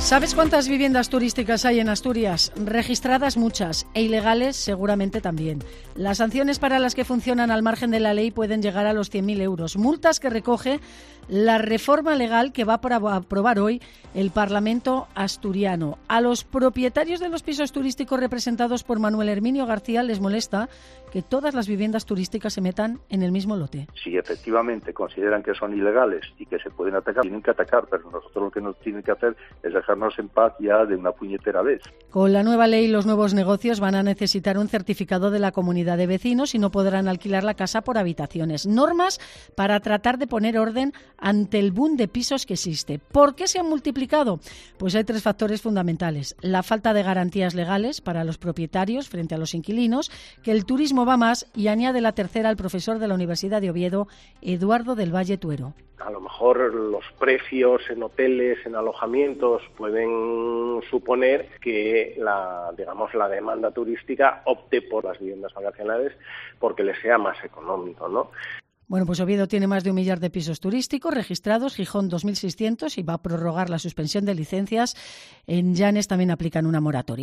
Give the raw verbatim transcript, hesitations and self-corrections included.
¿Sabes cuántas viviendas turísticas hay en Asturias? Registradas muchas e ilegales seguramente también. Las sanciones para las que funcionan al margen de la ley pueden llegar a los cien mil euros. Multas que recoge la reforma legal que va a aprobar hoy el Parlamento asturiano. A los propietarios de los pisos turísticos representados por Manuel Herminio García les molesta que todas las viviendas turísticas se metan en el mismo lote. Si efectivamente consideran que son ilegales y que se pueden atacar, tienen que atacar, pero nosotros lo que nos tienen que hacer es dejarnos en paz ya de una puñetera vez. Con la nueva ley, los nuevos negocios van a necesitar un certificado de la comunidad de vecinos y no podrán alquilar la casa por habitaciones. Normas para tratar de poner orden ante el boom de pisos que existe. ¿Por qué se han multiplicado? Pues hay tres factores fundamentales. La falta de garantías legales para los propietarios frente a los inquilinos, que el turismo va más, y añade la tercera el profesor de la Universidad de Oviedo, Eduardo del Valle Tuero. A lo mejor los precios en hoteles, en alojamientos, pueden suponer que la, digamos, la demanda turística opte por las viviendas vacacionales porque les sea más económico, ¿no? Bueno, pues Oviedo tiene más de un millar de pisos turísticos registrados, Gijón dos mil seiscientos y va a prorrogar la suspensión de licencias. En Llanes también aplican una moratoria.